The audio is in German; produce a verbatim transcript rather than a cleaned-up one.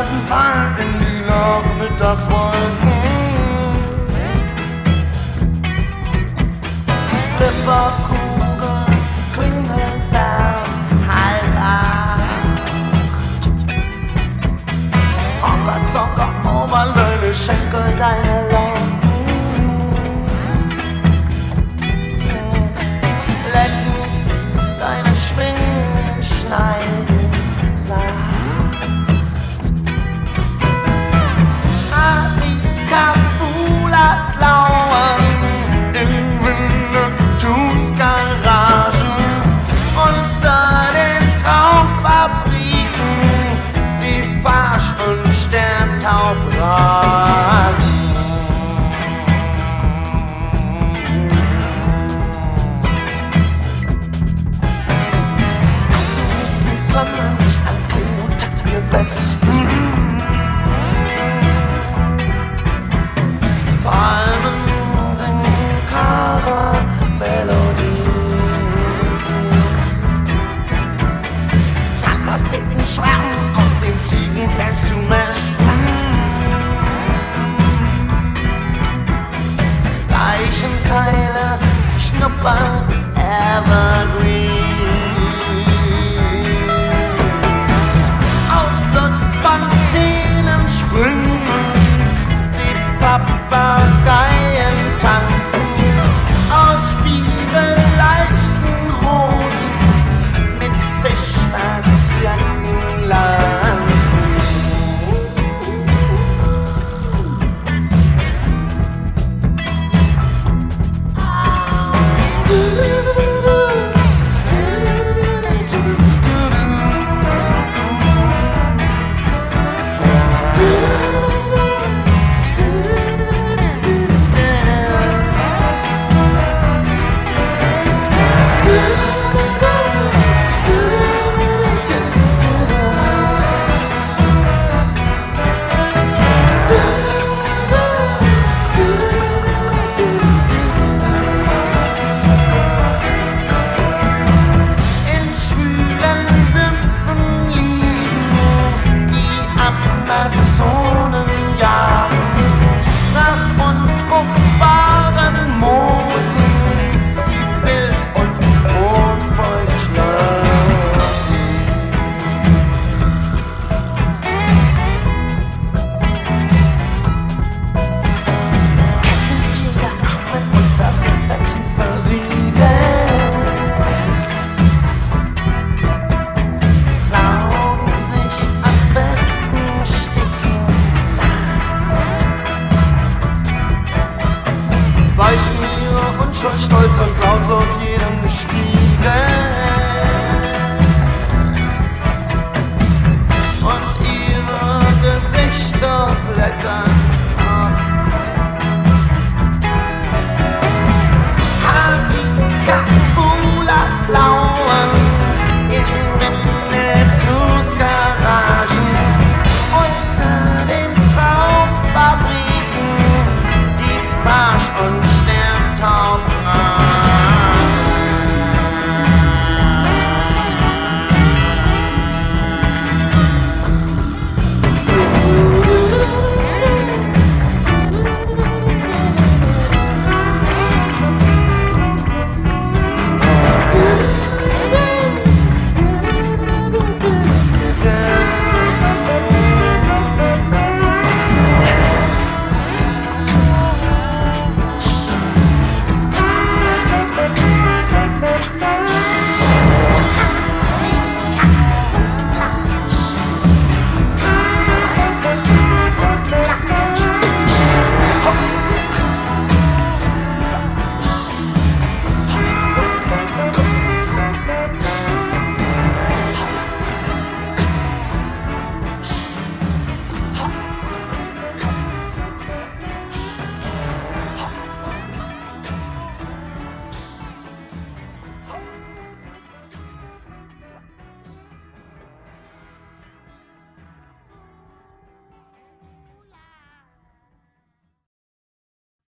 Blasen fallen in die Nachmittagswolken. Flipperkugeln klingeln fern, halb acht. Honker, Zonker, Oberlöhne, Schenkel, deine Lenken. Lecken, deine Schwingen schneiden sacht. Kabula lauern in Winnetous Garagen, unter den Traumfabriken, die Farsch und Sterntaub rasen. Sie klammern sich an Cleotapie-Westen. Palmen singen Kara-Melodie. Zahnpasteten schwärmen aus dem Ziegenpelz zu mästen. Leichenteile schnuppern Evergreen.